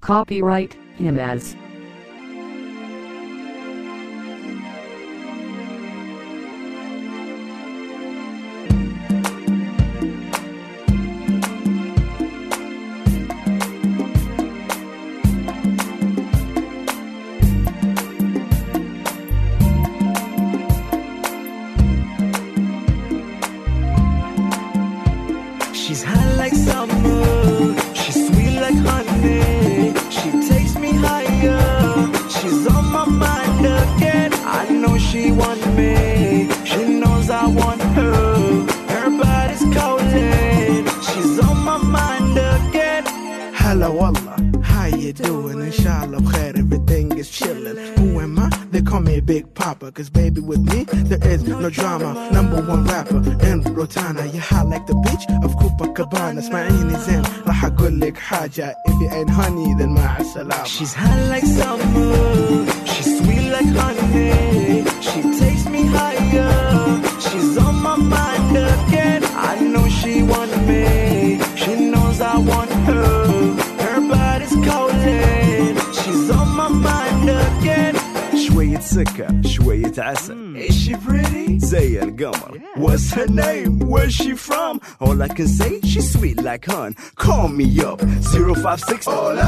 Copyright him as. She's hot like summer, she's sweet like honey. She takes me higher, she's on my mind again. I know she want me, she knows I want her. Her body's calling, she's on my mind again. Hello wallah, how you doing? Inshallah bkhair, everything is chillin'. Who am I? They call me Big Papa, cause baby with me there is no drama. #1 rapper in Rotana, you hot like the beach of Copacabana. اسمعيني زين راح اقول لك حاجة, if you ain't honey then مع السلامة. She's hot like summer, she's sweet like honey. She takes me higher, she's on my mind again. I know she want me, she knows I want her. Her body's calling, she's on my mind again. شوية سكر شوية عسل. Is she pretty? زي القمر. What's her name? Where's she from? All I can say, she's sweet like hun. Call me up 056.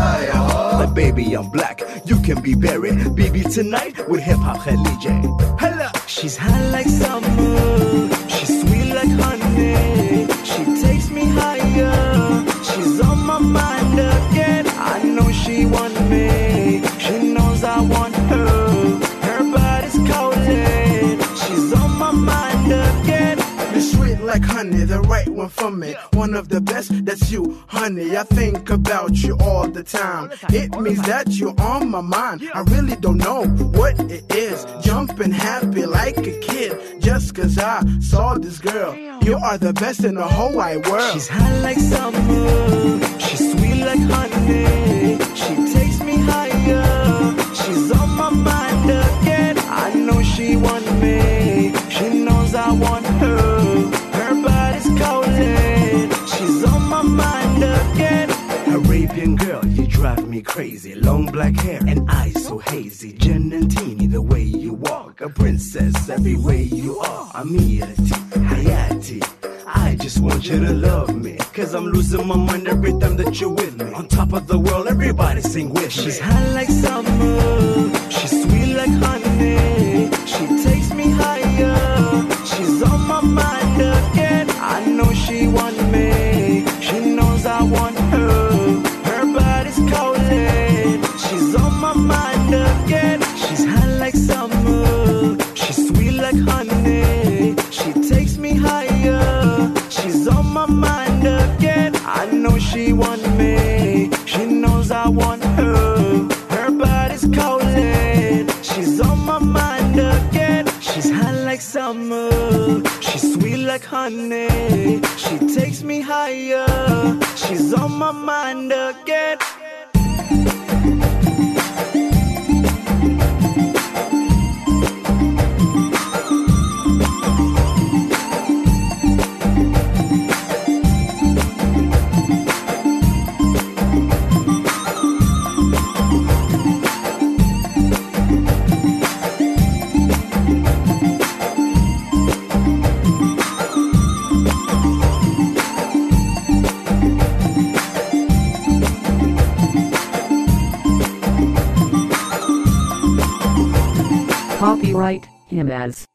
Like baby I'm black, you can be buried. Baby tonight with hip hop Khaliji. Hello. She's hot like summer, she's sweet like honey. She takes me higher, she's on my mind again. I know she want me, she knows I want her. Her body's calling, she's on my mind again. You're sweet like honey, the right one for me. One of the best, that's you, honey. I think about you all the time. It means that you're on my mind. I really don't know what it is. Jumping happy like a kid, just cause I saw this girl. You are the best in the whole wide world. She's hot like summer, she's sweet like honey. She takes me higher, she's on my mind again. I know she want me, she knows I want her. Her body's calling, she's on my mind again. Arabian girl, you drive me crazy. Long black hair and eyes so hazy. Jen and Teeny, the way you walk. A princess every way you are. Amirati, Hayati, I just want you to love me, cause I'm losing my mind every time that you're with me. On top of the world, everybody sing with me. She's hot like summer, she's sweet like honey. She takes me higher, she's on my mind again. I know she want me, she knows I want her. Her body's calling, she's on my mind again. She's hot like summer, she's sweet like honey. She takes me higher, she's on my mind again. I know she want me, she knows I want her. Her body's calling, she's on my mind again. She's hot like summer, she's sweet like honey. She takes me higher, she's on my mind again. Copyright him as.